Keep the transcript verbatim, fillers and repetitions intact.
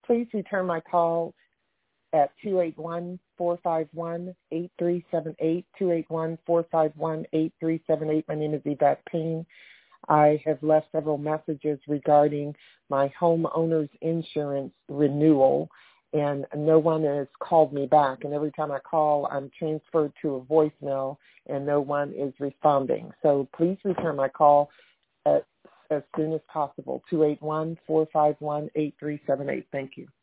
please return my call at two eight one, four five one, eight three seven eight, two eight one, four five one, eight three seven eight. My name is Yvette Payne. I have left several messages regarding my homeowner's insurance renewal, and no one has called me back. And every time I call, I'm transferred to a voicemail, and no one is responding. So please return my call at, as soon as possible, two eight one, four five one, eight three seven eight. Thank you.